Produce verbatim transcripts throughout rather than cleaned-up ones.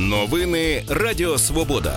Новини Радіо Свобода.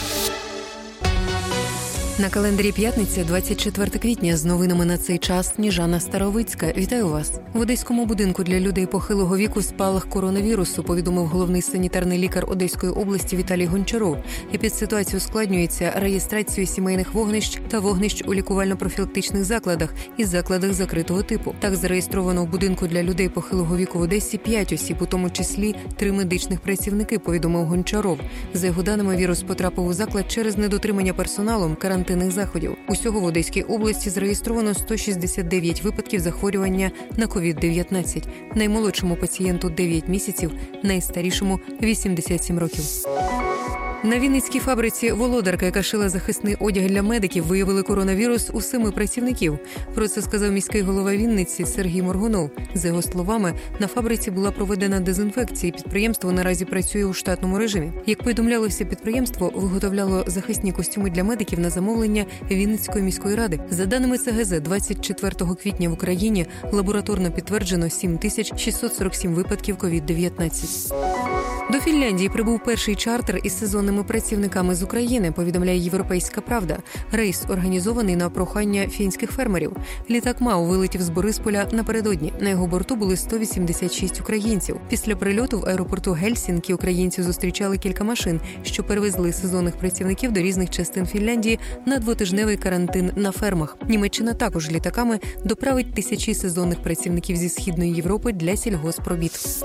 На календарі п'ятниця, двадцять четвертого квітня, з новинами на цей час Сніжана Старовицька. Вітаю вас. В Одеському будинку для людей похилого віку спалах коронавірусу, повідомив головний санітарний лікар Одеської області Віталій Гончаров. Епідситуація ускладнюється реєстрацією сімейних вогнищ та вогнищ у лікувально-профілактичних закладах і закладах закритого типу. Так, зареєстровано в будинку для людей похилого віку в Одесі п'ять осіб, у тому числі три медичних працівники, повідомив Гончаров. За його даними, вірус потрапив у заклад через недотримання персоналом карантинних заходів. Усього в Одеській області зареєстровано сто шістдесят дев'ять випадків захворювання на ковід дев'ятнадцять. Наймолодшому пацієнту дев'ять місяців, найстарішому вісімдесят сім років. На Вінницькій фабриці «Володарка», яка шила захисний одяг для медиків, виявили коронавірус у семи працівників. Про це сказав міський голова Вінниці Сергій Моргунов. За його словами, на фабриці була проведена дезінфекція, і підприємство наразі працює у штатному режимі. Як повідомлялося, підприємство виготовляло захисні костюми для медиків на замовлення Вінницької міської ради. За даними Це Ге Зет, двадцять четвертого квітня в Україні лабораторно підтверджено сім тисяч шістсот сорок сім випадків ковід дев'ятнадцять. До Фінляндії прибув перший чартер із сезонними працівниками з України, повідомляє «Європейська правда». Рейс організований на прохання фінських фермерів. Літак МАУ вилетів з Борисполя напередодні. На його борту були сто вісімдесят шість українців. Після прильоту в аеропорту Гельсінкі українців зустрічали кілька машин, що перевезли сезонних працівників до різних частин Фінляндії на двотижневий карантин на фермах. Німеччина також літаками доправить тисячі сезонних працівників зі Східної Європи для сільгоспробіт.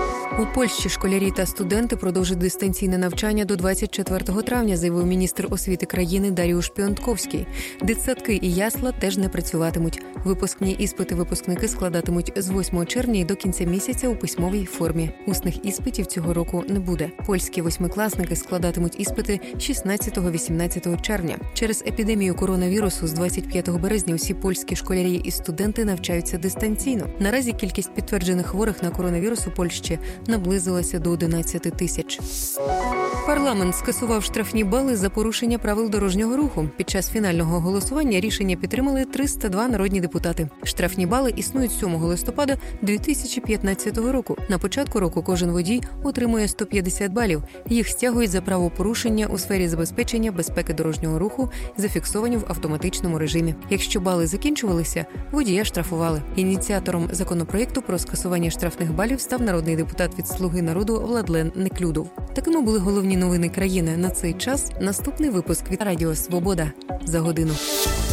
У Польщі школярі та студенти продовжать дистанційне навчання до двадцять четвертого травня, заявив міністр освіти країни Даріуш Піонтковський. Дитсадки і ясла теж не працюватимуть. Випускні іспити випускники складатимуть з восьмого червня і до кінця місяця у письмовій формі. Усних іспитів цього року не буде. Польські восьмикласники складатимуть іспити шістнадцятого-вісімнадцятого червня. Через епідемію коронавірусу з двадцять п'ятого березня усі польські школярі і студенти навчаються дистанційно. Наразі кількість підтверджених хворих на коронавірус у Польщі наблизилася до одинадцяти тисяч. Парламент скасував штрафні бали за порушення правил дорожнього руху. Під час фінального голосування рішення підтримали триста два народні депутати. Штрафні бали існують сьомого листопада дві тисячі п'ятнадцятого року. На початку року кожен водій отримує сто п'ятдесят балів. Їх стягують за правопорушення у сфері забезпечення безпеки дорожнього руху, зафіксовані в автоматичному режимі. Якщо бали закінчувалися, водія штрафували. Ініціатором законопроєкту про скасування штрафних балів став народний депутат від «Слуги народу» Владлен Неклюдов. Такими були головні новини країни на цей час. Наступний випуск від Радіо Свобода за годину.